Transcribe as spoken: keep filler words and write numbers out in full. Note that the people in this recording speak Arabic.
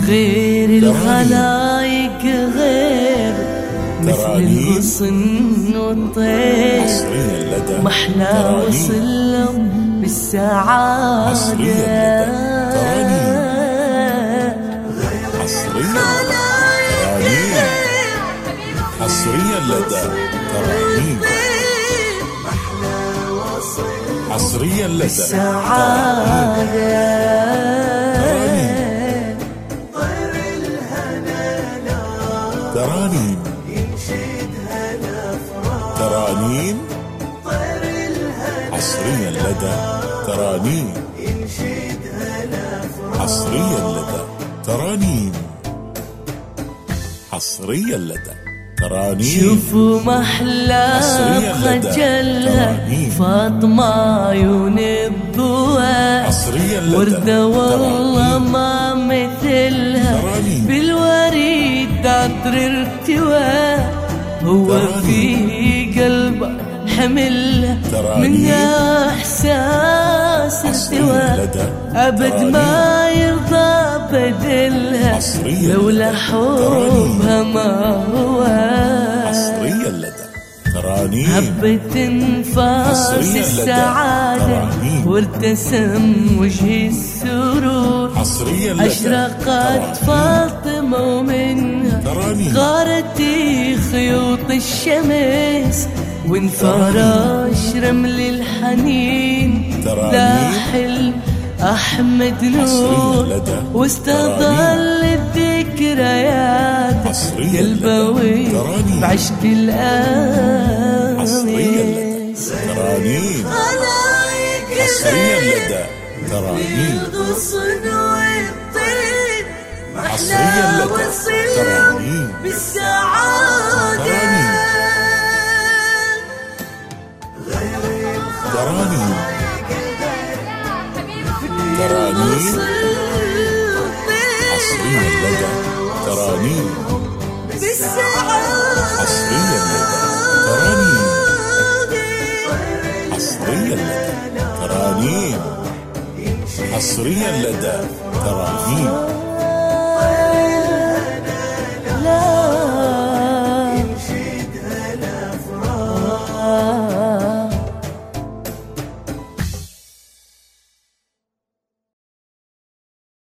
غير الخلايق غير مثل الغصن والطير محلى وصلهم بالسعادة حصريا لدى ترانيم حصريا لدى ترانيم ترانيم حصريا لدى ترانيم حصريا لدى ترانيم حصريا لدى ترانيم. شوفوا محلى خجلها فاطمة عيون الضوى وردة والله ما مثلها بالوريد عطر ارتوى هو في قلبه حملها من احساس استوى ابد ما يرضى بدلها لولا حبها ما هو حصريا لدى ترانيم. هبت انفاس السعادة وارتسم وجه السرور أشرقت فاطمة ومنها غارت خيوط الشمس وانفرش رمل الحنين لاح أحمد نور واستظل الذكريات قلبوي بعشق الآمس. ترانيم حصريا لدى ترانيم الغصن والطير حصريا لدى ترانيم بالسعادة ترانيم ترانيم حصريا لدى ترانيم حصريا لدى ترانيم حصريا لدى ترانيم حصريا لدى ترانيم.